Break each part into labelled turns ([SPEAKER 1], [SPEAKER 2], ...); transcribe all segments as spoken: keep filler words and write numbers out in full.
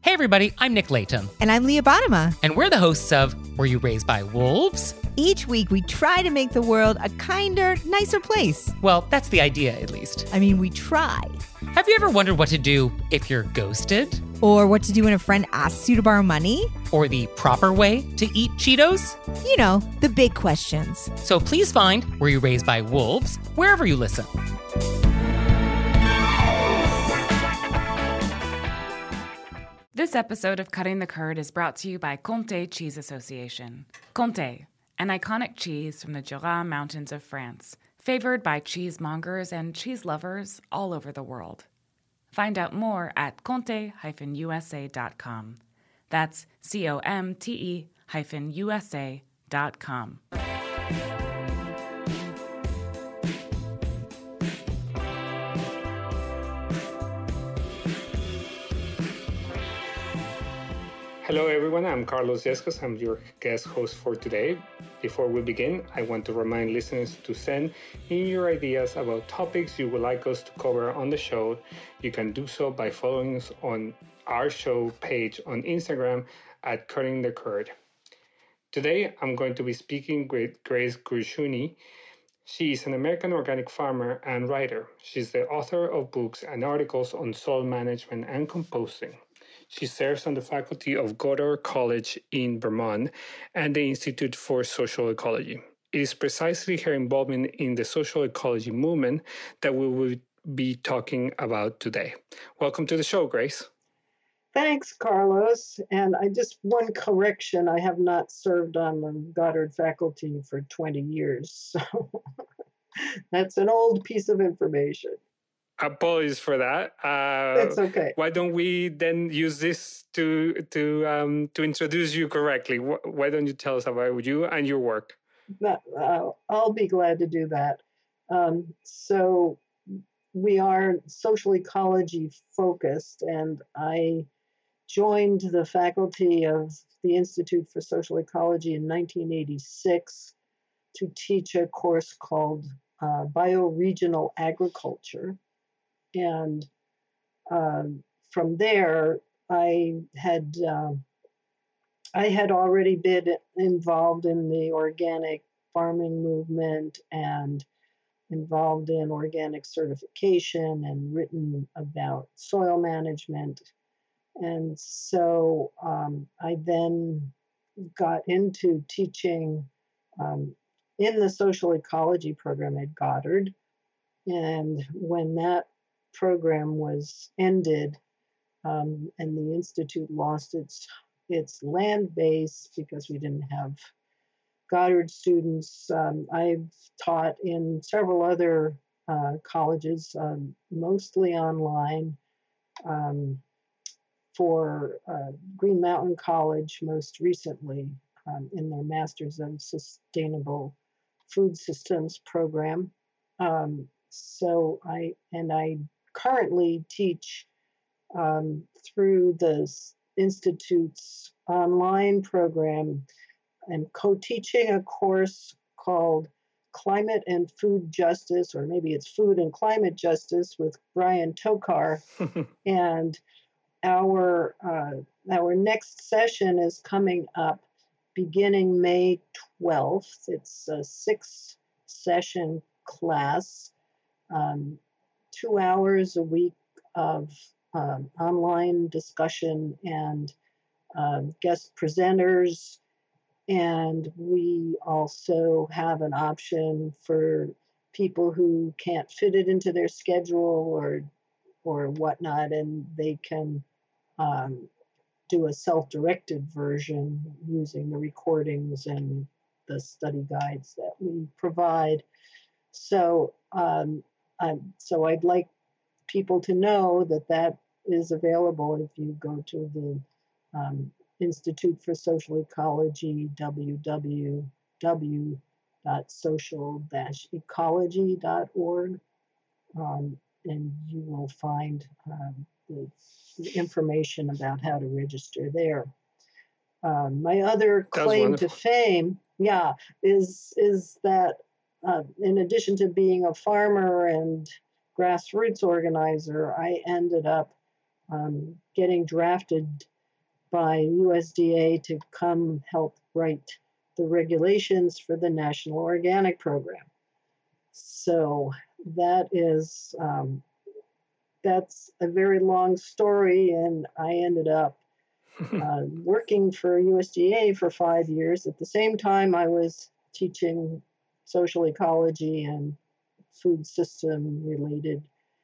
[SPEAKER 1] Hey everybody, I'm Nick Layton.
[SPEAKER 2] And I'm Leah Bottima.
[SPEAKER 1] And we're the hosts of Were You Raised by Wolves?
[SPEAKER 2] Each week we try to make the world a kinder, nicer place.
[SPEAKER 1] Well, that's the idea, at least.
[SPEAKER 2] I mean, we try.
[SPEAKER 1] Have you ever wondered what to do if you're ghosted?
[SPEAKER 2] Or what to do when a friend asks you to borrow money?
[SPEAKER 1] Or the proper way to eat Cheetos?
[SPEAKER 2] You know, the big questions.
[SPEAKER 1] So please find Were You Raised by Wolves wherever you listen.
[SPEAKER 3] This episode of Cutting the Curd is brought to you by Comté Cheese Association. Comté, an iconic cheese from the Jura Mountains of France, favored by cheesemongers and cheese lovers all over the world. Find out more at comte dash u s a dot com. That's C O M T E hyphen U S A dot com.
[SPEAKER 4] Hello everyone, I'm Carlos Yescas. I'm your guest host for today. Before we begin, I want to remind listeners to send in your ideas about topics you would like us to cover on the show. You can do so by following us on our show page on Instagram at Cutting the Curd. Today, I'm going to be speaking with Grace Guerciuni. She is an American organic farmer and writer. She's the author of books and articles on soil management and composting. She serves on the faculty of Goddard College in Vermont and the Institute for Social Ecology. It is precisely her involvement in the social ecology movement that we will be talking about today. Welcome to the show, Grace.
[SPEAKER 5] Thanks, Carlos. And I just one correction, I have not served on the Goddard faculty for twenty years. So that's an old piece of information.
[SPEAKER 4] Apologies for that. Uh,
[SPEAKER 5] It's okay.
[SPEAKER 4] Why don't we then use this to to um, to introduce you correctly? Why don't you tell us about you and your work?
[SPEAKER 5] Uh, I'll be glad to do that. Um, so we are social ecology focused, and I joined the faculty of the Institute for Social Ecology in nineteen eighty-six to teach a course called uh, Bioregional Agriculture. And uh, from there, I had uh, I had already been involved in the organic farming movement and involved in organic certification and written about soil management. And so um, I then got into teaching um, in the social ecology program at Goddard. And when that program was ended, um, and the Institute lost its its land base because we didn't have Goddard students. Um, I've taught in several other uh, colleges, um, mostly online, um, for uh, Green Mountain College most recently um, in their Masters of Sustainable Food Systems program. Um, so I, and I currently teach um, through the Institute's online program and co-teaching a course called Climate and Food Justice, or maybe it's Food and Climate Justice with Brian Tokar. And our uh, our next session is coming up beginning May twelfth. It's a six session class. Um, two hours a week of um, online discussion and um, guest presenters. And we also have an option for people who can't fit it into their schedule or or whatnot, and they can um, do a self-directed version using the recordings and the study guides that we provide. So um, Um, so I'd like people to know that that is available if you go to the um, Institute for Social Ecology, w w w dot social dash ecology dot org, um, and you will find um, the, the information about how to register there. Um, my other claim to fame, yeah, is is that uh, in addition to being a farmer and grassroots organizer, I ended up um, getting drafted by U S D A to come help write the regulations for the National Organic Program. So that is, um, that's a very long story, and I ended up uh, working for U S D A for five years. At the same time, I was teaching social ecology and food system related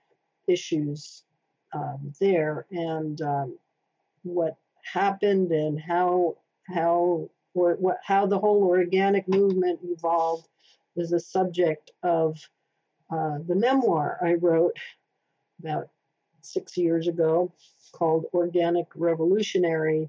[SPEAKER 5] issues um, there. And um, what happened and how how or what how the whole organic movement evolved is a subject of uh, the memoir I wrote about six years ago called Organic Revolutionary,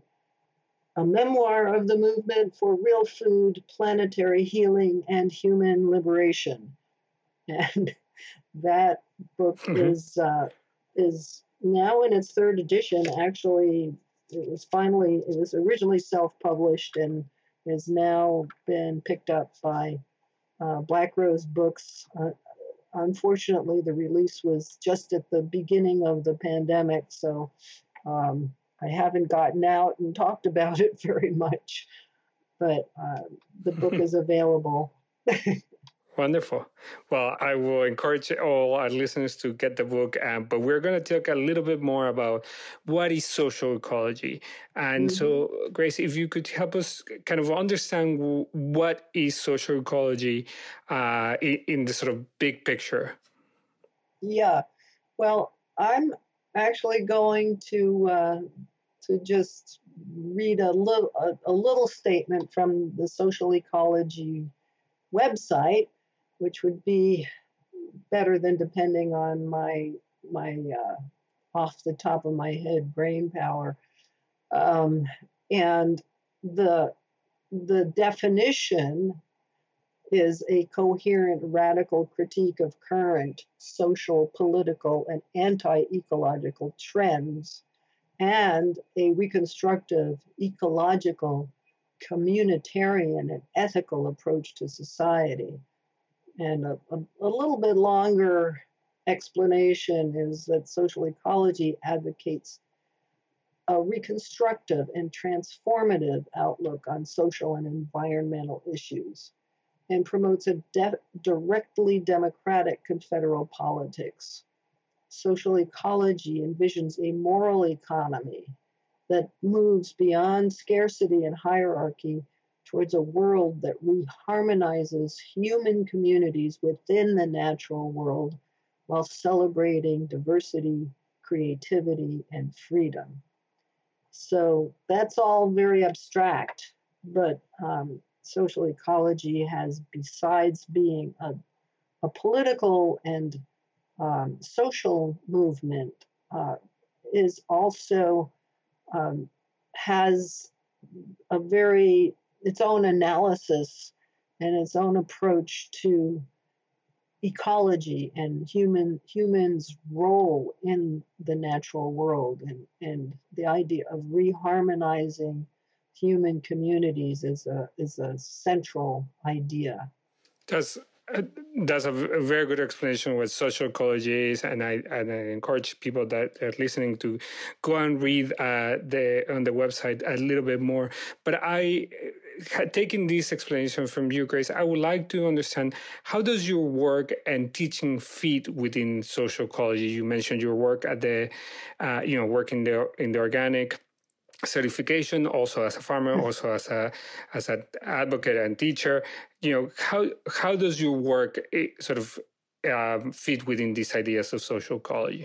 [SPEAKER 5] a memoir of the movement for real food, planetary healing, and human liberation. And that book mm-hmm. is uh, is now in its third edition. Actually, it was finally, it was originally self-published and has now been picked up by uh, Black Rose Books. Uh, Unfortunately, the release was just at the beginning of the pandemic, so um, I haven't gotten out and talked about it very much, but uh, the book is available.
[SPEAKER 4] Wonderful. Well, I will encourage all our listeners to get the book, um, but we're going to talk a little bit more about what is social ecology. And mm-hmm. so, Grace, if you could help us kind of understand w- what is social ecology uh, in, in the sort of big picture.
[SPEAKER 5] Yeah. Well, I'm actually going to uh, to just read a little a, a little statement from the Social Ecology website, which would be better than depending on my my uh, off the top of my head brain power. Um, and the the definition is a coherent radical critique of current social, political, and anti-ecological trends, and a reconstructive, ecological, communitarian, and ethical approach to society. And a, a, a little bit longer explanation is that social ecology advocates a reconstructive and transformative outlook on social and environmental issues and promotes a de- directly democratic confederal politics. Social ecology envisions a moral economy that moves beyond scarcity and hierarchy towards a world that reharmonizes human communities within the natural world while celebrating diversity, creativity, and freedom. So that's all very abstract, but um, social ecology has, besides being a, a political and um, social movement, uh, is also um, has a very its own analysis and its own approach to ecology and human humans' role in the natural world, and, and the idea of reharmonizing human communities is a is a central idea.
[SPEAKER 4] That's uh, that's a, a very good explanation of what social ecology is, and I and I encourage people that are listening to go and read uh, the on the website a little bit more. But I. Taking this explanation from you, Grace, I would like to understand, how does your work and teaching fit within social ecology? You mentioned your work at the, uh, you know, work in the in the organic certification, also as a farmer, also as a as an advocate and teacher. You know, how how does your work sort of um, fit within these ideas of social ecology?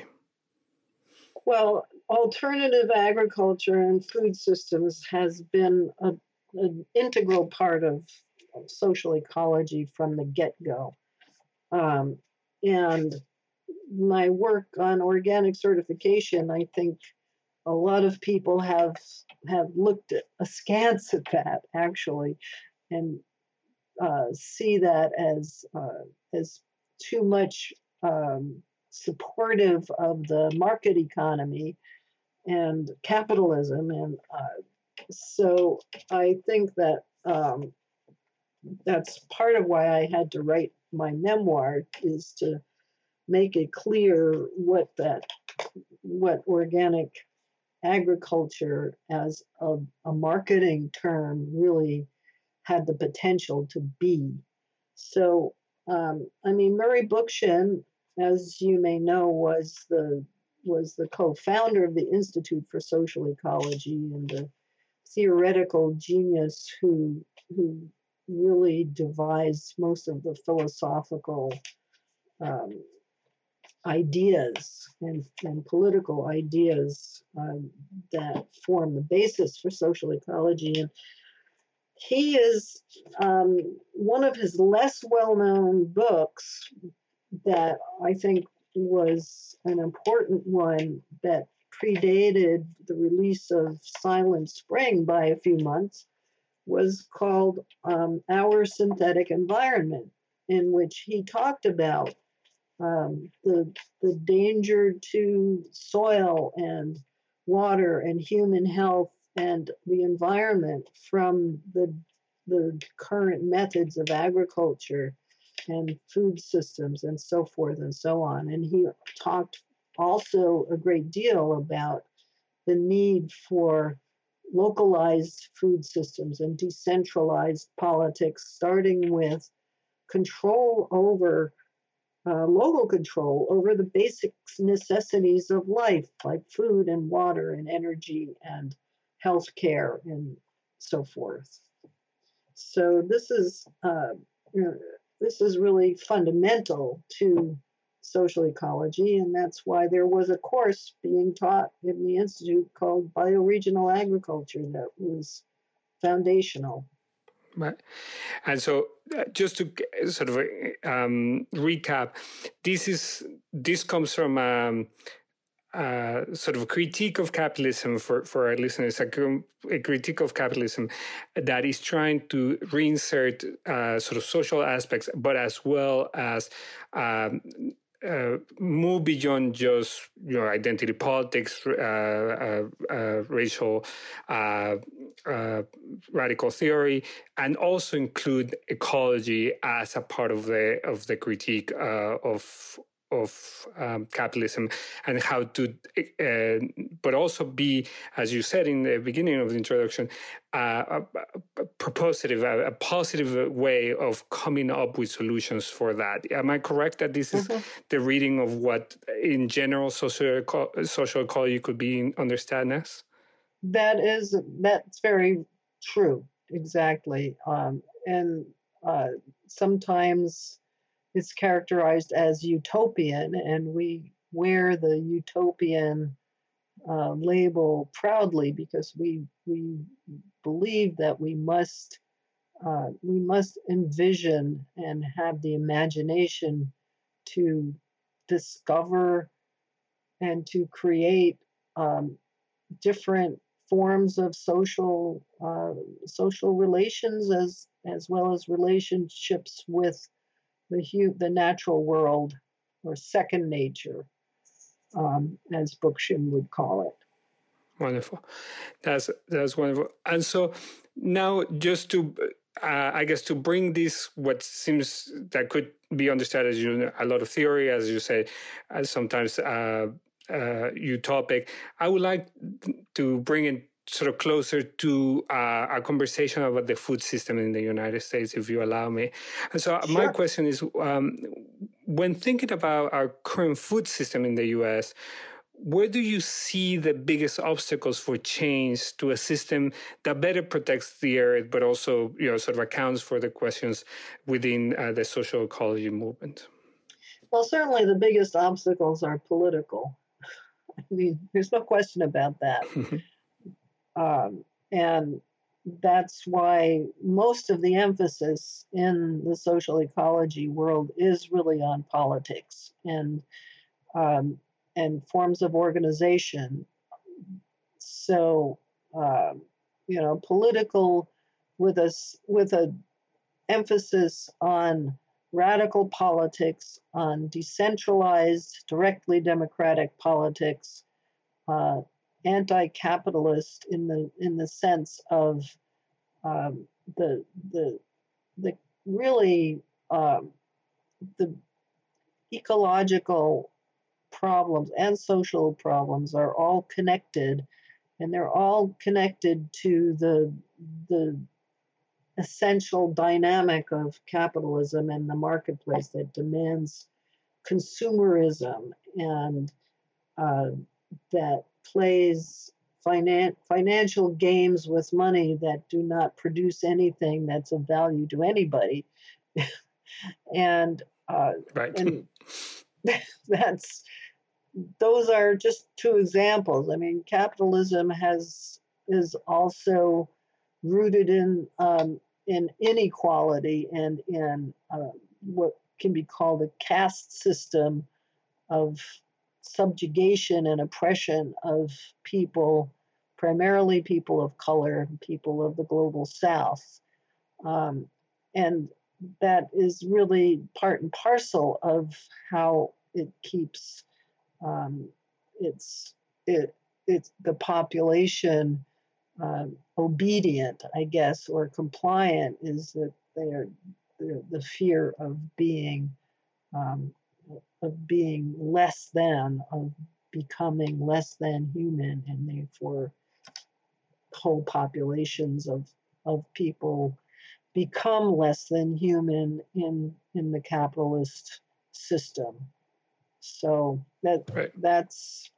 [SPEAKER 5] Well, alternative agriculture and food systems has been a an integral part of social ecology from the get-go. Um, and my work on organic certification, I think a lot of people have have looked at, askance at that, actually, and uh, see that as, uh, as too much um, supportive of the market economy and capitalism. And uh, So I think that um, that's part of why I had to write my memoir, is to make it clear what that what organic agriculture as a, a marketing term really had the potential to be. So, um, I mean, Murray Bookchin, as you may know, was the was the co-founder of the Institute for Social Ecology and the theoretical genius who who really devised most of the philosophical um, ideas and, and political ideas um, that form the basis for social ecology. And he is um, one of his less well-known books that I think was an important one that predated the release of Silent Spring by a few months was called um, Our Synthetic Environment, in which he talked about um, the, the danger to soil and water and human health and the environment from the, the current methods of agriculture and food systems and so forth and so on. And he talked also a great deal about the need for localized food systems and decentralized politics, starting with control over, uh, local control over the basic necessities of life, like food and water and energy and healthcare and so forth. So this is, uh, you know, this is really fundamental to social ecology, and that's why there was a course being taught in the Institute called Bioregional Agriculture that was foundational.
[SPEAKER 4] Right. And so uh, just to sort of um, recap, this is this comes from um, uh, sort of a critique of capitalism for, for our listeners, a, a critique of capitalism that is trying to reinsert uh, sort of social aspects, but as well as um, Uh, move beyond just you know identity politics, uh, uh, uh, racial uh, uh, radical theory, and also include ecology as a part of the of the critique uh, of of um, capitalism and how to, uh, but also be, as you said in the beginning of the introduction, uh, a, a propositive, a, a positive way of coming up with solutions for that. Am I correct that this is mm-hmm. the reading of what, in general, social social ecology could be understood as?
[SPEAKER 5] That is, that's very true. Exactly, um, and uh, sometimes it's characterized as utopian, and we wear the utopian uh, label proudly because we we believe that we must uh, we must envision and have the imagination to discover and to create um, different forms of social uh, social relations as as well as relationships with the hu- the natural world, or second nature, um, as Bookchin would call it.
[SPEAKER 4] Wonderful. That's that's wonderful. And so now, just to, uh, I guess, to bring this, what seems that could be understood as you know, a lot of theory, as you say, as sometimes uh, uh, utopic, I would like to bring it sort of closer to uh, a conversation about the food system in the United States, if you allow me. And so sure. My question is, um, when thinking about our current food system in the U S, where do you see the biggest obstacles for change to a system that better protects the earth, but also, you know, sort of accounts for the questions within uh, the social ecology movement?
[SPEAKER 5] Well, certainly the biggest obstacles are political. I mean, there's no question about that. Um, and that's why most of the emphasis in the social ecology world is really on politics and um, and forms of organization. So, uh, you know, political with a with a emphasis on radical politics, on decentralized, directly democratic politics. Uh, anti-capitalist in the in the sense of um, the the the really um, the ecological problems and social problems are all connected and they're all connected to the the essential dynamic of capitalism and the marketplace that demands consumerism and uh, that plays finan- financial games with money that do not produce anything that's of value to anybody. and uh,
[SPEAKER 4] Right.
[SPEAKER 5] and that's those are just two examples. I mean, capitalism has is also rooted in um, in inequality and in uh, what can be called a caste system of subjugation and oppression of people, primarily people of color, people of the global South. Um, and that is really part and parcel of how it keeps um, its, it, it's the population um, obedient, I guess, or compliant, is that they are the, the fear of being um, of being less than, of becoming less than human, and therefore whole populations of of people become less than human in in the capitalist system. So that
[SPEAKER 4] Right.
[SPEAKER 5] that's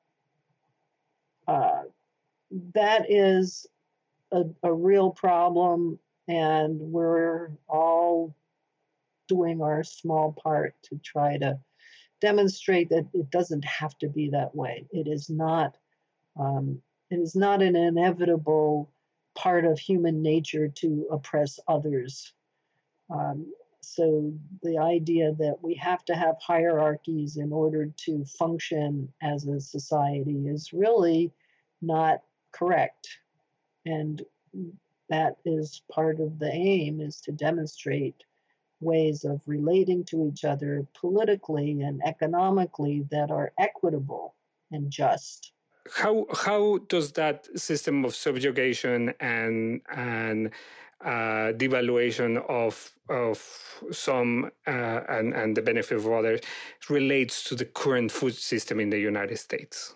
[SPEAKER 5] uh, that is a, a real problem, and we're all doing our small part to try to demonstrate that it doesn't have to be that way. It is not. Um, it is not an inevitable part of human nature to oppress others. Um, so the idea that we have to have hierarchies in order to function as a society is really not correct. And that is part of the aim, is to demonstrate ways of relating to each other politically and economically that are equitable and just.
[SPEAKER 4] How how does that system of subjugation and and uh, devaluation of of some uh, and and the benefit of others relates to the current food system in the United States?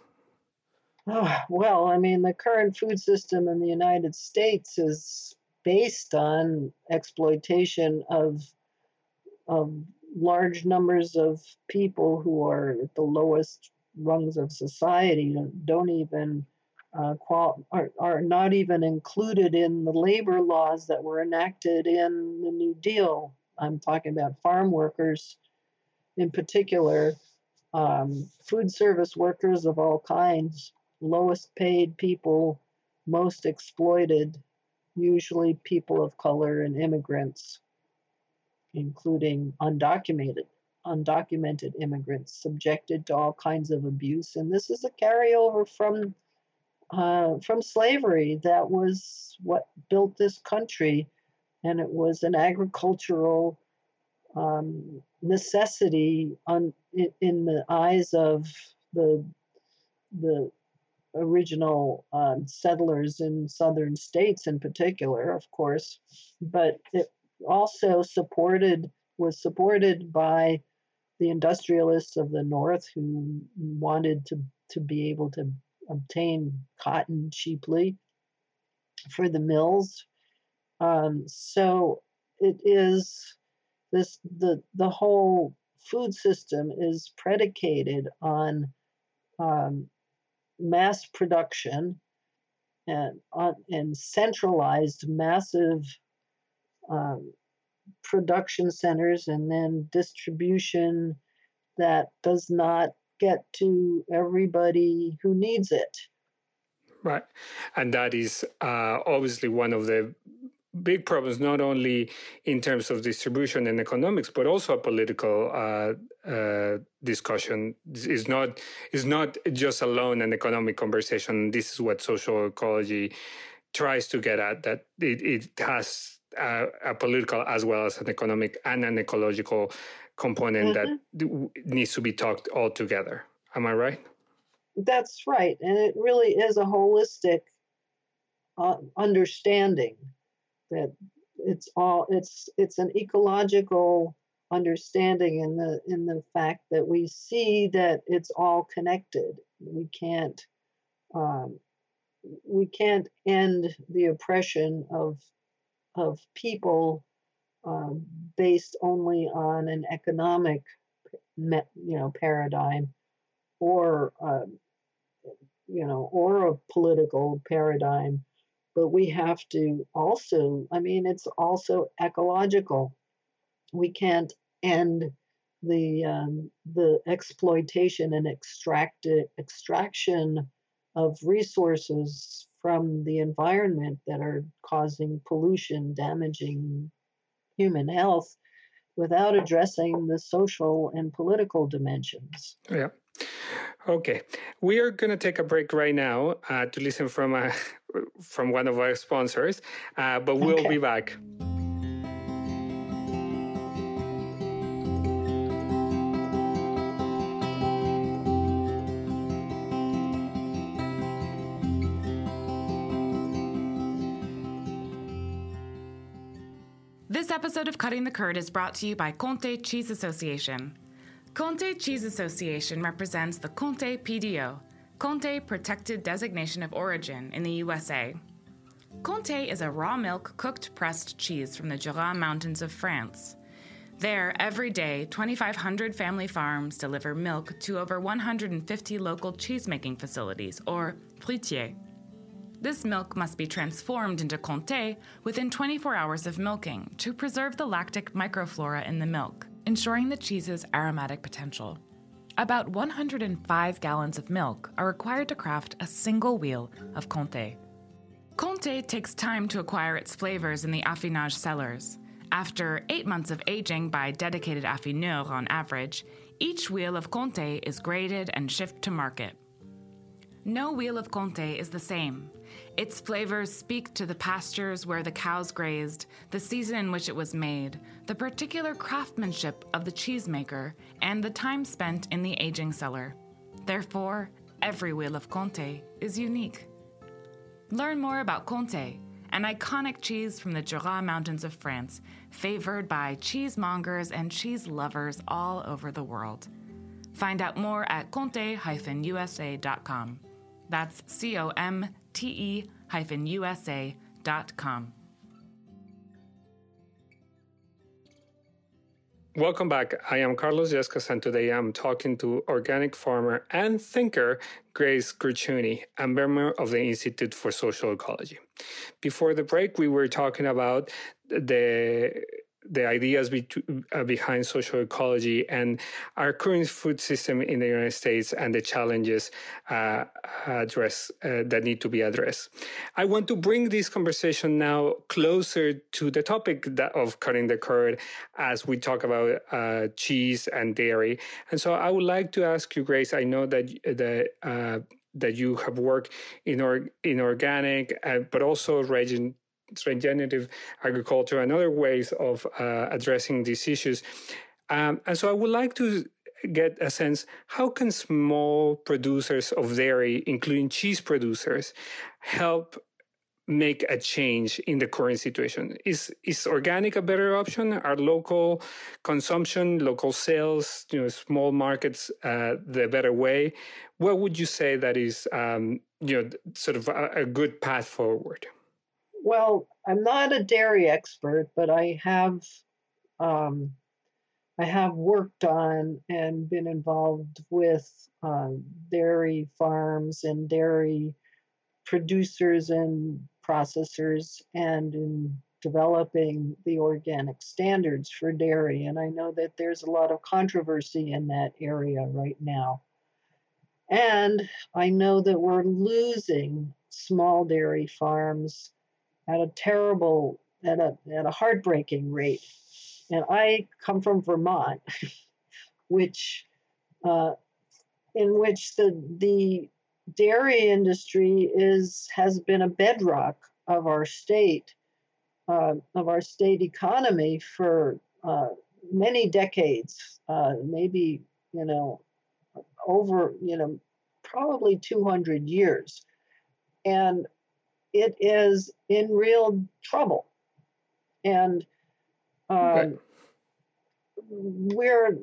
[SPEAKER 5] Oh, well, I mean, the current food system in the United States is based on exploitation of of large numbers of people who are at the lowest rungs of society, don't even uh, qual- are, are not even included in the labor laws that were enacted in the New Deal. I'm talking about farm workers in particular, um, food service workers of all kinds, lowest paid people, most exploited, usually people of color and immigrants, including undocumented undocumented immigrants, subjected to all kinds of abuse. And this is a carryover from uh, from slavery. That was what built this country, and it was an agricultural um, necessity on in, in the eyes of the the original um, settlers in southern states in particular, of course, but it also supported was supported by the industrialists of the North who wanted to, to be able to obtain cotton cheaply for the mills. Um, so it is this the the whole food system is predicated on um, mass production and on and centralized massive um, production centers, and then distribution that does not get to everybody who needs it.
[SPEAKER 4] Right. And that is uh, obviously one of the big problems, not only in terms of distribution and economics, but also a political uh, uh, discussion. Is not is not just alone an economic conversation. This is what social ecology tries to get at, that it, it has a, a political as well as an economic and an ecological component mm-hmm. that needs to be talked all together. Am I right?
[SPEAKER 5] That's right. And it really is a holistic uh, understanding that it's all it's it's an ecological understanding in the in the fact that we see that it's all connected. We can't um, we can't end the oppression of of people um, based only on an economic, you know, paradigm, or uh, you know, or a political paradigm. But we have to also, I mean, it's also ecological. We can't end the um, the exploitation and extract extraction of resources from the environment that are causing pollution, damaging human health, without addressing the social and political dimensions.
[SPEAKER 4] Yeah. Okay. We are going to take a break right now uh, to listen from a, from one of our sponsors, uh, but we'll
[SPEAKER 5] Okay.
[SPEAKER 4] be back.
[SPEAKER 3] This episode of Cutting the Curd is brought to you by Comté Cheese Association. Comté Cheese Association represents the Comté P D O, Comté Protected Designation of Origin in the U S A. Comté is a raw milk cooked pressed cheese from the Jura Mountains of France. There, every day, twenty-five hundred family farms deliver milk to over one hundred fifty local cheesemaking facilities, or fruitiers. This milk must be transformed into Comté within twenty-four hours of milking to preserve the lactic microflora in the milk, ensuring the cheese's aromatic potential. About one hundred five gallons of milk are required to craft a single wheel of Comté. Comté takes time to acquire its flavors in the affinage cellars. After eight months of aging by dedicated affineurs on average, each wheel of Comté is graded and shipped to market. No wheel of Comté is the same. Its flavors speak to the pastures where the cows grazed, the season in which it was made, the particular craftsmanship of the cheesemaker, and the time spent in the aging cellar. Therefore, every wheel of Comté is unique. Learn more about Comté, an iconic cheese from the Jura Mountains of France, favored by cheesemongers and cheese lovers all over the world. Find out more at comte dash u s a dot com. That's C O M T E hyphen U S A dot com.
[SPEAKER 4] Welcome back. I am Carlos Yescas, and today I'm talking to organic farmer and thinker Grace Guerciuni, a member of the Institute for Social Ecology. Before the break, we were talking about the the ideas be, uh, behind social ecology and our current food system in the United States and the challenges uh, address uh, that need to be addressed. I want to bring this conversation now closer to the topic that, of cutting the curd as we talk about uh, cheese and dairy. And so I would like to ask you, Grace, I know that that uh, that you have worked in or, in organic, uh, but also region. regenerative agriculture and other ways of uh, addressing these issues. Um, and so I would like to get a sense, how can small producers of dairy, including cheese producers, help make a change in the current situation? Is is organic a better option? Are local consumption, local sales, you know, small markets uh, the better way? What would you say that is, um, you know, sort of a, a good path forward?
[SPEAKER 5] Well, I'm not a dairy expert, but I have um, I have worked on and been involved with um, dairy farms and dairy producers and processors, and in developing the organic standards for dairy. And I know that there's a lot of controversy in that area right now. And I know that we're losing small dairy farms at a terrible, at a at a heartbreaking rate. And I come from Vermont, which, uh, in which the the dairy industry is has been a bedrock of our state, uh, of our state economy for uh, many decades, uh, maybe you know over you know probably two hundred years, and it is in real trouble. And um,
[SPEAKER 4] Right.
[SPEAKER 5] we're,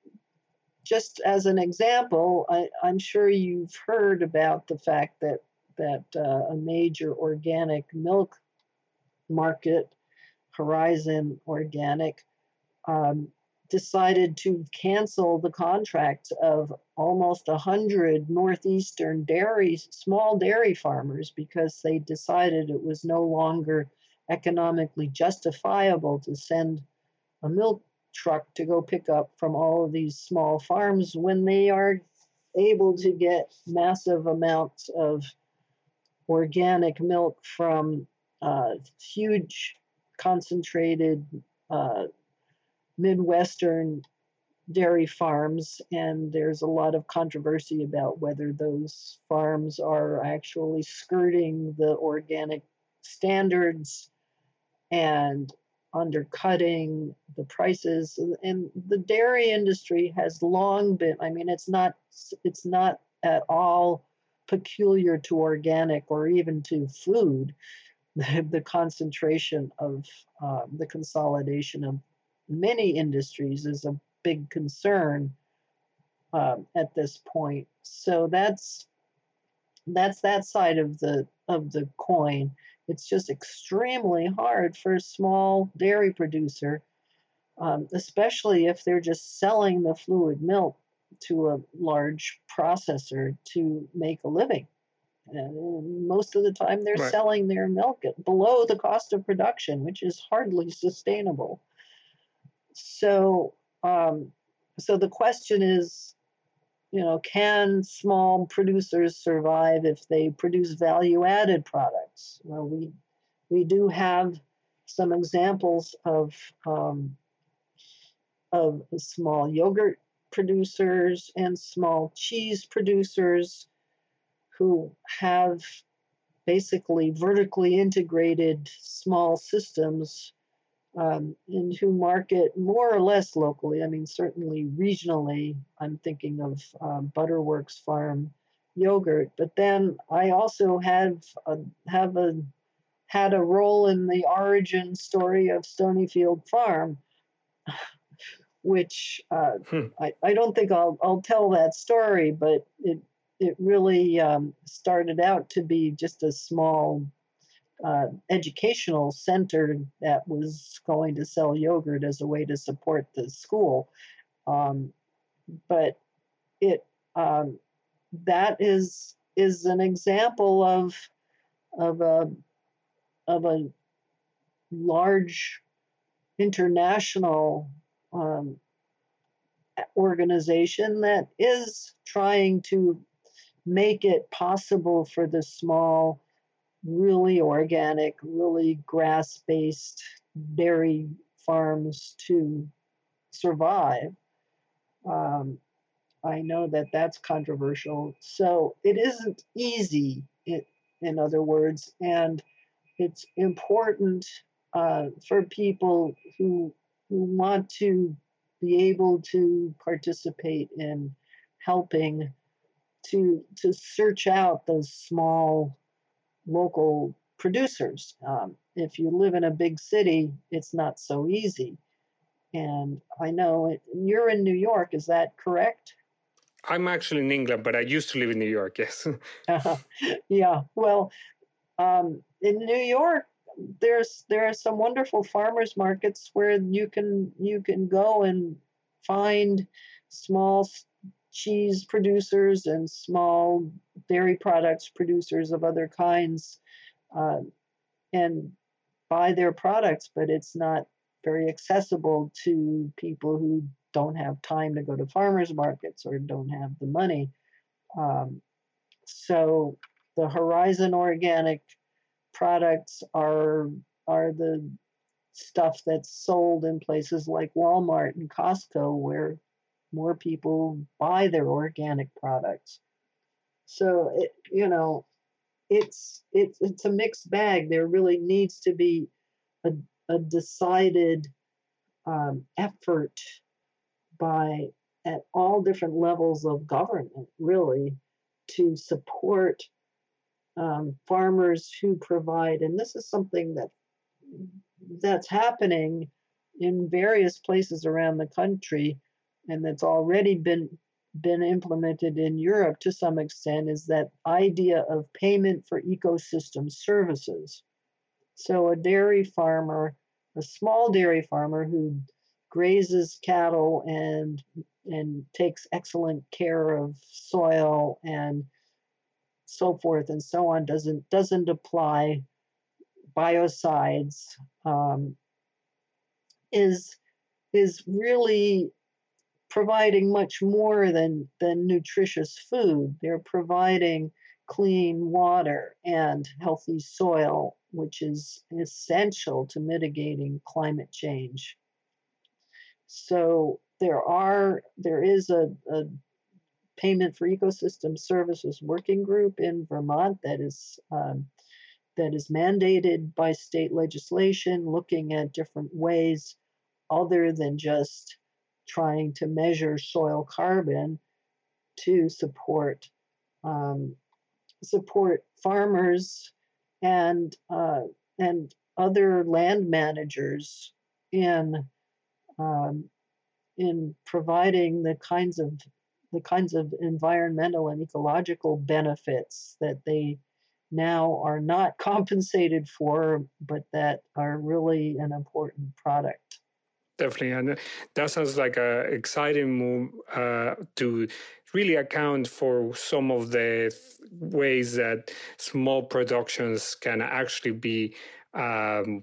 [SPEAKER 5] just as an example, I, I'm sure you've heard about the fact that that uh, a major organic milk market, Horizon Organic, um, decided to cancel the contract of almost one hundred northeastern dairy, small dairy farmers because they decided it was no longer economically justifiable to send a milk truck to go pick up from all of these small farms when they are able to get massive amounts of organic milk from uh, huge concentrated uh, Midwestern dairy farms. And there's a lot of controversy about whether those farms are actually skirting the organic standards and undercutting the prices. And the dairy industry has long been, I mean, it's not it's not at all peculiar to organic or even to food. The, the concentration of um, the consolidation of many industries is a big concern um, at this point. So that's that's that side of the of the coin. It's just extremely hard for a small dairy producer, um, especially if they're just selling the fluid milk to a large processor to make a living. And most of the time they're
[SPEAKER 4] Right.
[SPEAKER 5] selling their milk at below the cost of production, which is hardly sustainable. So, um, so the question is, you know, can small producers survive if they produce value-added products? Well, we we do have some examples of um, of small yogurt producers and small cheese producers who have basically vertically integrated small systems um, and who market more or less locally. I mean, certainly regionally. I'm thinking of um, Butterworks Farm yogurt, but then I also have a, have a had a role in the origin story of Stonyfield Farm, which uh,
[SPEAKER 4] Hmm.
[SPEAKER 5] I, I don't think I'll I'll tell that story, but it it really um, started out to be just a small uh, educational center that was going to sell yogurt as a way to support the school. Um, but it um, that is is an example of of a of a large international um, organization that is trying to make it possible for the small, really organic, really grass-based dairy farms to survive. Um, I know that that's controversial. So it isn't easy, in, in other words, and it's important uh, for people who who want to be able to participate in helping to to search out those small local producers. Um, if you live in a big city, it's not so easy. And I know it, you're in New York, is that correct?
[SPEAKER 4] I'm actually in England, but I used to live in New York, yes.
[SPEAKER 5] Uh, yeah, well, um, in New York, there's there are some wonderful farmers markets where you can you can go and find small cheese producers and small dairy products producers of other kinds uh, and buy their products, but it's not very accessible to people who don't have time to go to farmers markets or don't have the money. Um, so the Horizon Organic products are are the stuff that's sold in places like Walmart and Costco, where more people buy their organic products. So it, you know, it's it's it's a mixed bag. There really needs to be a, a decided um, effort by at all different levels of government, really, to support um, farmers who provide. And this is something that that's happening in various places around the country, and that's already been been implemented in Europe to some extent is that idea of payment for ecosystem services. So a dairy farmer, a small dairy farmer who grazes cattle and and takes excellent care of soil and so forth and so on, doesn't doesn't apply biocides, um, is is really providing much more than than nutritious food. They're providing clean water and healthy soil, which is essential to mitigating climate change. So there are there is a, a payment for ecosystem services working group in Vermont that is um, that is mandated by state legislation, looking at different ways other than just trying to measure soil carbon to support um, support farmers and uh, and other land managers in um, in providing the kinds of the kinds of environmental and ecological benefits that they now are not compensated for, but that are really an important product.
[SPEAKER 4] Definitely, and that sounds like an exciting move uh, to really account for some of the ways that small productions can actually be um,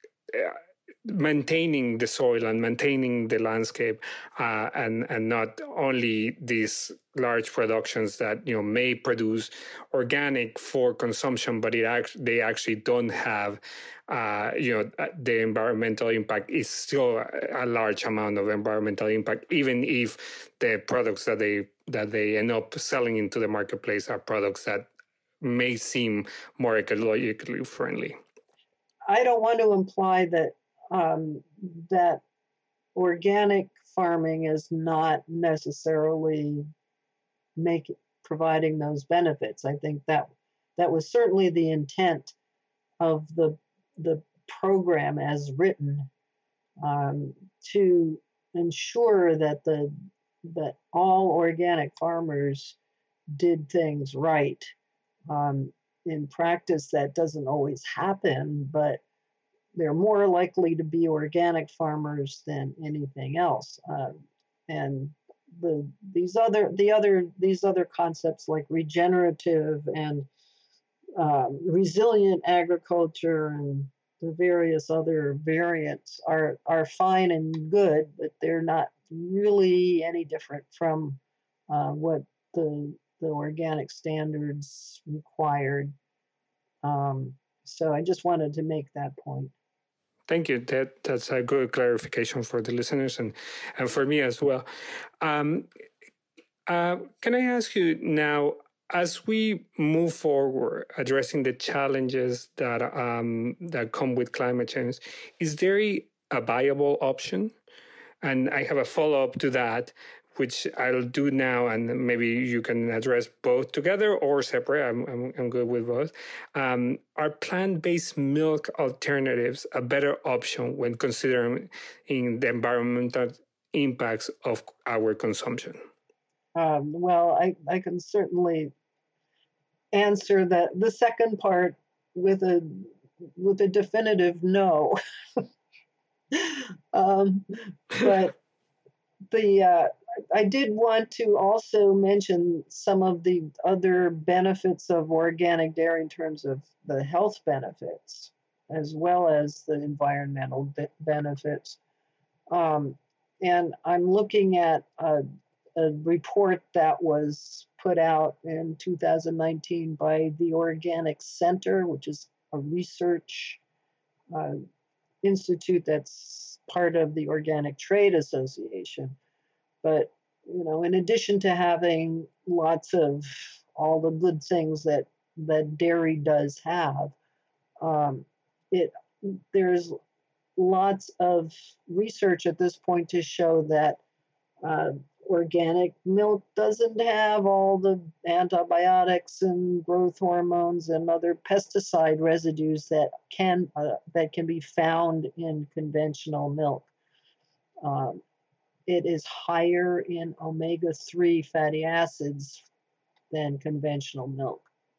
[SPEAKER 4] maintaining the soil and maintaining the landscape, uh, and and not only these large productions that you know may produce organic for consumption, but it act- they actually don't have uh, you know the environmental impact is still a large amount of environmental impact, even if the products that they that they end up selling into the marketplace are products that may seem more ecologically friendly.
[SPEAKER 5] I don't want to imply that um, that organic farming is not necessarily make providing those benefits. I think that that was certainly the intent of the the program as written, um, to ensure that the that all organic farmers did things right. Um, in practice, that doesn't always happen, but they're more likely to be organic farmers than anything else. Uh, and the these other the other these other concepts like regenerative and um, resilient agriculture and the various other variants are are fine and good, but they're not really any different from uh, what the the organic standards required. Um, so I just wanted to make that point.
[SPEAKER 4] Thank you. That that's a good clarification for the listeners and, and for me as well. Um, uh, can I ask you now, as we move forward addressing the challenges that um, that come with climate change, is there a viable option? And I have a follow-up to that, which I'll do now, and maybe you can address both together or separate. I'm I'm, I'm good with both. Um, are plant-based milk alternatives a better option when considering the environmental impacts of our consumption?
[SPEAKER 5] Um, well, I, I can certainly answer that the second part with a with a definitive no. um, but the uh, I did want to also mention some of the other benefits of organic dairy in terms of the health benefits, as well as the environmental be- benefits. Um, and I'm looking at a, a report that was put out in two thousand nineteen by the Organic Center, which is a research uh, institute that's part of the Organic Trade Association. But, you know, in addition to having lots of all the good things that, that dairy does have, um, it there's lots of research at this point to show that uh, organic milk doesn't have all the antibiotics and growth hormones and other pesticide residues that can uh, that can be found in conventional milk. Um, it is higher in omega three fatty acids than conventional milk.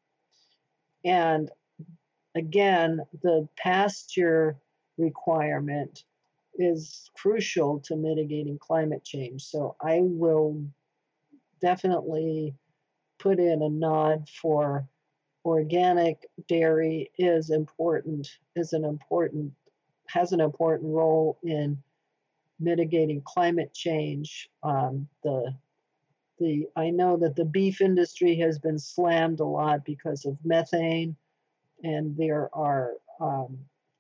[SPEAKER 5] And again, the pasture requirement is crucial to mitigating climate change. So I will definitely put in a nod for organic dairy is important, is an important, has an important role in mitigating climate change. Um, the the I know that the beef industry has been slammed a lot because of methane, and there are um,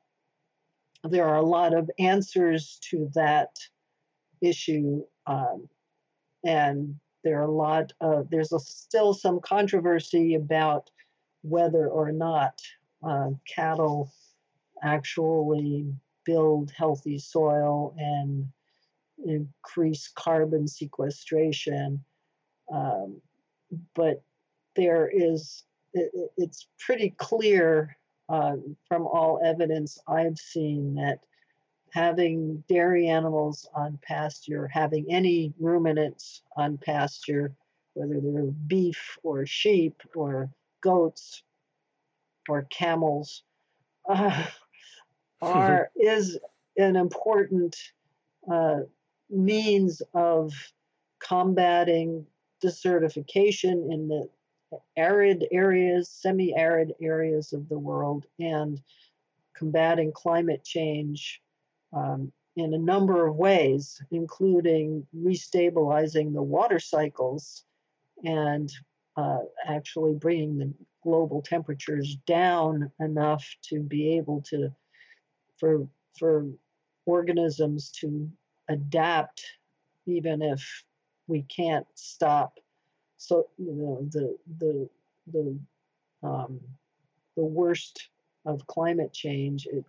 [SPEAKER 5] there are a lot of answers to that issue, um, and there are a lot of there's a, still some controversy about whether or not uh, cattle actually build healthy soil and increase carbon sequestration. Um, but there is, it, it's pretty clear uh, from all evidence I've seen that having dairy animals on pasture, having any ruminants on pasture, whether they're beef or sheep or goats or camels, uh, are is an important uh, means of combating desertification in the arid areas, semi-arid areas of the world, and combating climate change um, in a number of ways, including restabilizing the water cycles and uh, actually bringing the global temperatures down enough to be able to, for, for organisms to adapt, even if we can't stop. So, you know, the, the, the, um, the worst of climate change, it,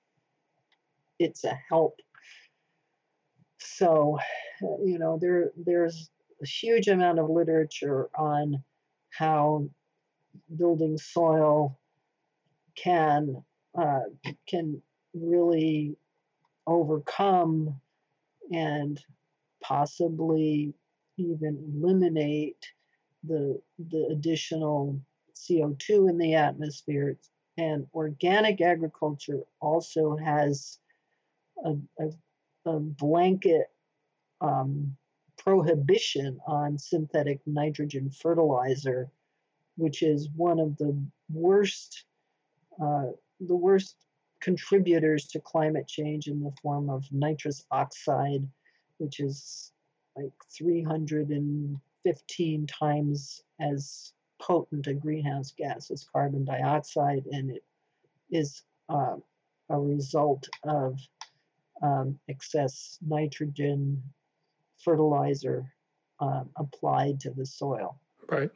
[SPEAKER 5] it's a help. So, you know, there, there's a huge amount of literature on how building soil can uh, can really overcome and possibly even eliminate the the additional C O two in the atmosphere. And organic agriculture also has a, a, a blanket um, prohibition on synthetic nitrogen fertilizer, which is one of the worst uh, the worst contributors to climate change in the form of nitrous oxide, which is like three hundred fifteen times as potent a greenhouse gas as carbon dioxide, and it is uh, a result of um, excess nitrogen fertilizer um, applied to the soil.
[SPEAKER 4] Right.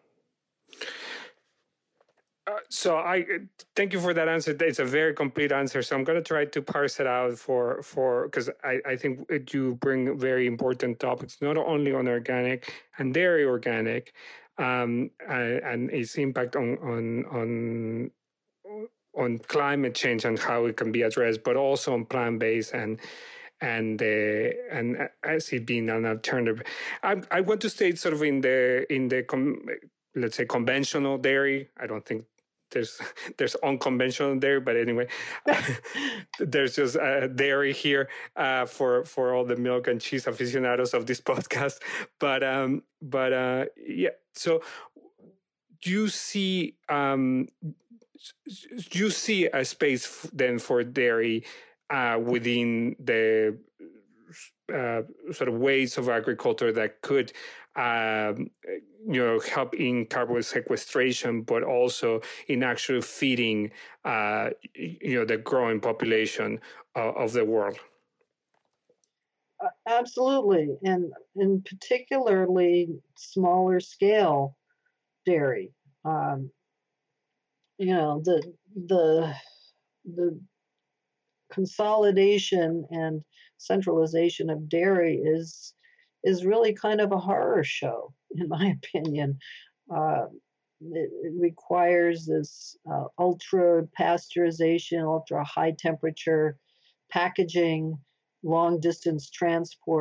[SPEAKER 4] Uh, so I thank you for that answer. It's a very complete answer. So I'm going to try to parse it out for for because I, I think you bring very important topics, not only on organic and dairy organic, um, and, and its impact on on on on climate change and how it can be addressed, but also on plant-based and and uh, and as it being an alternative. I I want to stay sort of in the in the com, let's say conventional dairy. I don't think there's there's unconventional dairy, but anyway, there's just uh, dairy here uh, for for all the milk and cheese aficionados of this podcast. But um, but uh, yeah, so do you see um, do you see a space then for dairy uh, within the uh, sort of ways of agriculture that could um, you know, help in carbon sequestration, but also in actually feeding, uh, you know, the growing population uh, of the world?
[SPEAKER 5] Uh, absolutely, and in particularly smaller scale dairy. Um, you know, the the the consolidation and centralization of dairy is is really kind of a horror show, in my opinion. Uh, it, it requires this uh, ultra pasteurization, ultra high temperature packaging, long distance transport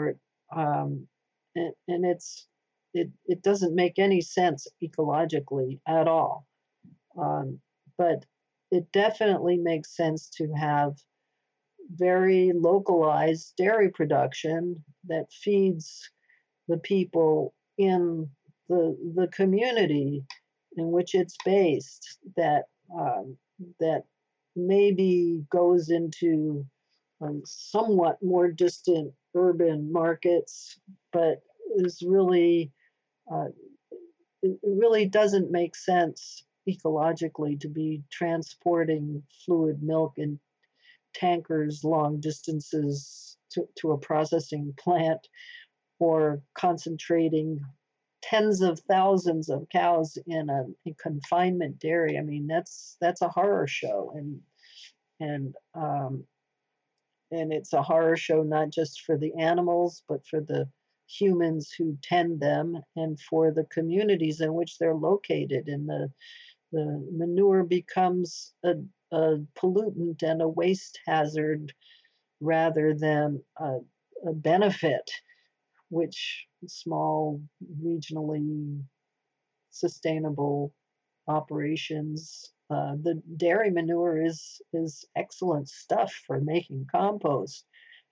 [SPEAKER 5] um, and, and it's it it doesn't make any sense ecologically at all. Um, but it definitely makes sense to have very localized dairy production that feeds the people in the the community in which it's based, that um, that maybe goes into um, somewhat more distant urban markets, but is really uh, it really doesn't make sense ecologically to be transporting fluid milk in tankers long distances to, to a processing plant, or concentrating tens of thousands of cows in a, a confinement dairy. I mean, that's that's a horror show, and and um, and it's a horror show not just for the animals, but for the humans who tend them, and for the communities in which they're located. And the the manure becomes a, a pollutant and a waste hazard rather than a, a benefit, which small, regionally sustainable operations. Uh, the dairy manure is is excellent stuff for making compost.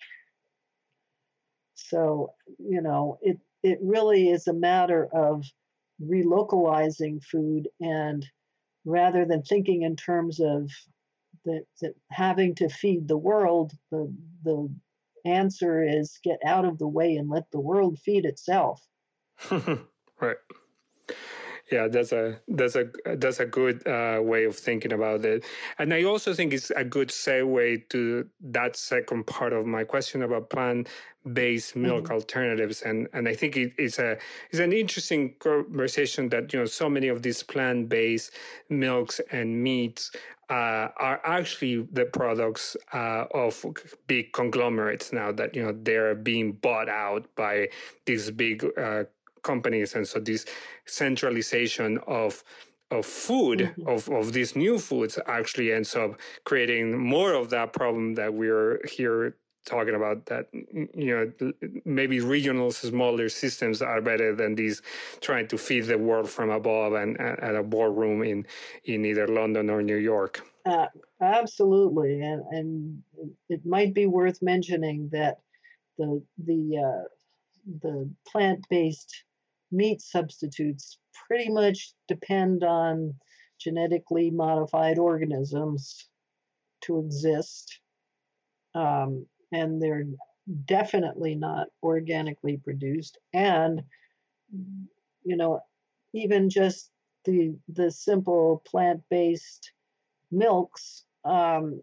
[SPEAKER 5] So, you know, it it really is a matter of relocalizing food, and rather than thinking in terms of that, that having to feed the world, the the answer is get out of the way and let the world feed itself.
[SPEAKER 4] Right. Yeah, that's a that's a that's a good uh, way of thinking about it, and I also think it's a good segue to that second part of my question about plant-based milk mm-hmm. alternatives, and and I think it, it's a it's an interesting conversation that, you know, so many of these plant-based milks and meats uh, are actually the products uh, of big conglomerates now, that, you know, they're being bought out by these big Uh, companies, and so this centralization of of food mm-hmm. of of these new foods actually ends up creating more of that problem that we're here talking about, that, you know, maybe regional smaller systems are better than these trying to feed the world from above and at a boardroom in in either London or New York.
[SPEAKER 5] Uh, absolutely, and and it might be worth mentioning that the the uh, the plant-based meat substitutes pretty much depend on genetically modified organisms to exist, um, and they're definitely not organically produced. And, you know, even just the the simple plant-based milks, um,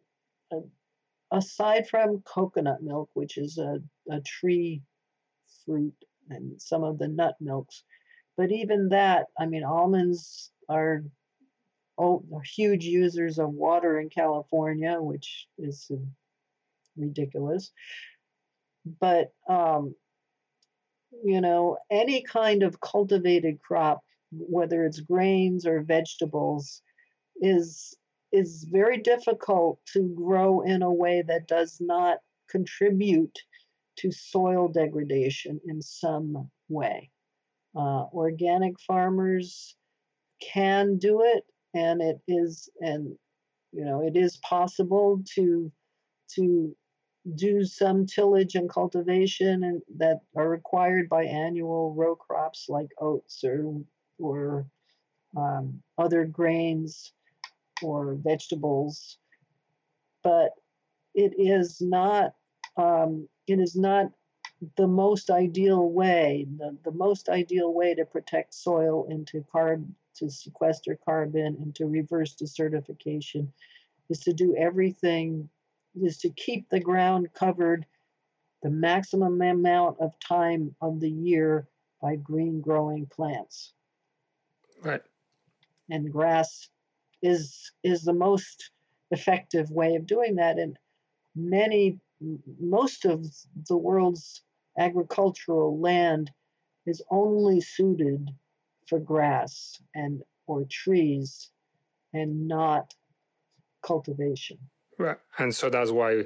[SPEAKER 5] aside from coconut milk, which is a, a tree fruit, and some of the nut milks. But even that, I mean, almonds are, oh, are huge users of water in California, which is uh, ridiculous. But, um, you know, any kind of cultivated crop, whether it's grains or vegetables, is is very difficult to grow in a way that does not contribute to soil degradation in some way. Uh, organic farmers can do it, and it is, and you know, it is possible to to do some tillage and cultivation and that are required by annual row crops like oats or or um, other grains or vegetables, but it is not. Um, it is not the most ideal way. The, the most ideal way to protect soil and to carb, to sequester carbon and to reverse desertification is to do everything, is to keep the ground covered the maximum amount of time of the year by green growing plants.
[SPEAKER 4] Right.
[SPEAKER 5] And grass is is the most effective way of doing that. And many most of the world's agricultural land is only suited for grass and or trees and not cultivation.
[SPEAKER 4] Right. And so that's why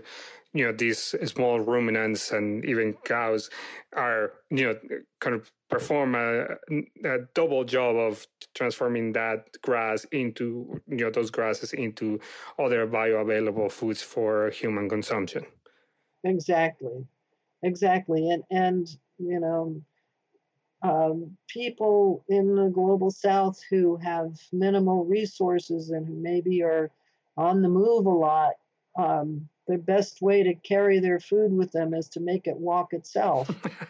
[SPEAKER 4] you know, these small ruminants and even cows are, you know, kind of perform a, a double job of transforming that grass into, you know, those grasses into other bioavailable foods for human consumption.
[SPEAKER 5] Exactly, exactly. And, and you know, um, people in the global south who have minimal resources and who maybe are on the move a lot, um, the best way to carry their food with them is to make it walk itself.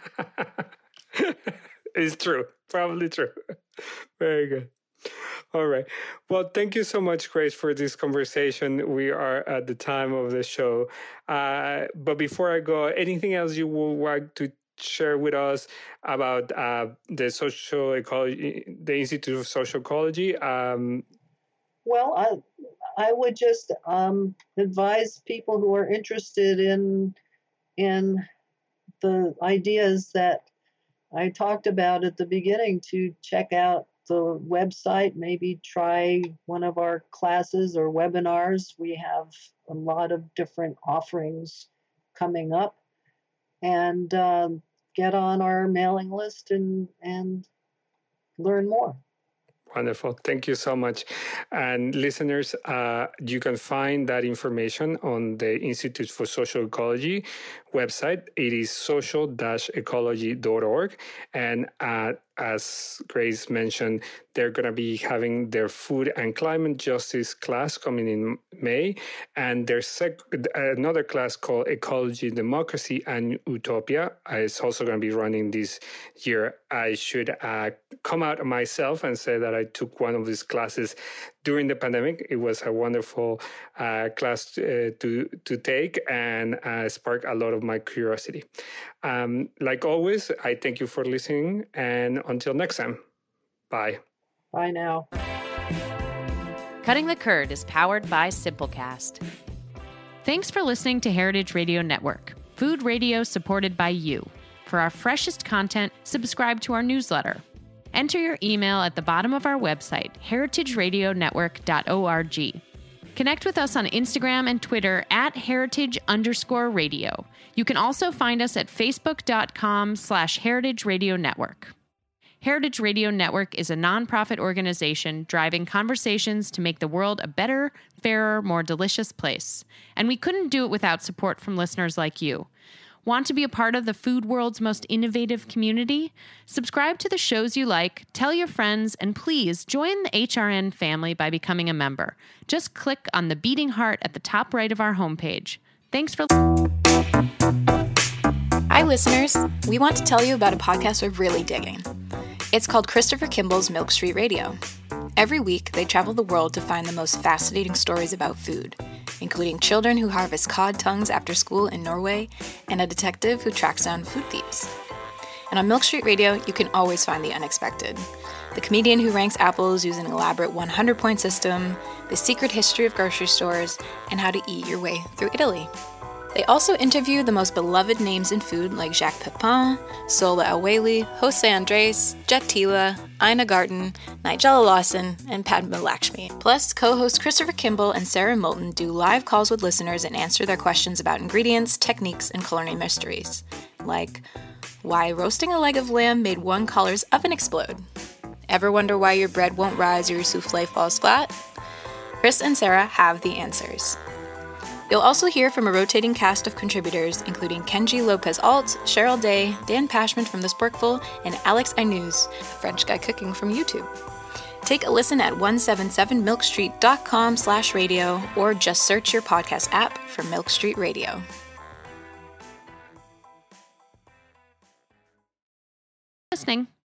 [SPEAKER 4] It's true. Probably true. Very good. All right. Well, thank you so much, Grace, for this conversation. We are at the time of the show. Uh, but before I go, anything else you would like to share with us about uh, the social ecology, the Institute of Social Ecology? Um,
[SPEAKER 5] well, I I would just um, advise people who are interested in in the ideas that I talked about at the beginning to check out the website, maybe try one of our classes or webinars. We have a lot of different offerings coming up, and um, get on our mailing list and, and learn more.
[SPEAKER 4] Wonderful. Thank you so much. And listeners, uh, you can find that information on the Institute for Social Ecology website. It is social dash ecology dot org. And uh, as Grace mentioned, they're going to be having their food and climate justice class coming in May. And there's sec- another class called Ecology, Democracy, and Utopia. It's also going to be running this year. I should uh, come out myself and say that I took one of these classes during the pandemic. It was a wonderful uh, class uh, to to take and uh, sparked a lot of my curiosity. Um, like always, I thank you for listening, and until next time, bye.
[SPEAKER 5] Bye now.
[SPEAKER 6] Cutting the Curd is powered by Simplecast. Thanks for listening to Heritage Radio Network, food radio supported by you. For our freshest content, subscribe to our newsletter. Enter your email at the bottom of our website, heritage radio network dot org. Connect with us on Instagram and Twitter at heritage underscore radio. You can also find us at facebook.com slash heritage radio network. Heritage Radio Network is a nonprofit organization driving conversations to make the world a better, fairer, more delicious place. And we couldn't do it without support from listeners like you. Want to be a part of the food world's most innovative community? Subscribe to the shows you like, tell your friends, and please join the H R N family by becoming a member. Just click on the beating heart at the top right of our homepage. Thanks for
[SPEAKER 7] Hi, listeners. We want to tell you about a podcast we're really digging. It's called Christopher Kimball's Milk Street Radio. Every week, they travel the world to find the most fascinating stories about food, including children who harvest cod tongues after school in Norway and a detective who tracks down food thieves. And on Milk Street Radio, you can always find the unexpected. The comedian who ranks apples using an elaborate one hundred point system, the secret history of grocery stores, and how to eat your way through Italy. They also interview the most beloved names in food like Jacques Pepin, Sola El-Waylly, Jose Andres, Jet Tila, Ina Garten, Nigella Lawson, and Padma Lakshmi. Plus, co-hosts Christopher Kimball and Sarah Moulton do live calls with listeners and answer their questions about ingredients, techniques, and culinary mysteries. Like, why roasting a leg of lamb made one caller's oven explode? Ever wonder why your bread won't rise or your souffle falls flat? Chris and Sarah have the answers. You'll also hear from a rotating cast of contributors, including Kenji Lopez-Alt, Cheryl Day, Dan Pashman from The Sporkful, and Alex Ainuz, a French guy cooking from YouTube. Take a listen at one seventy-seven milk street dot com slash radio, or just search your podcast app for Milk Street Radio.
[SPEAKER 6] listening.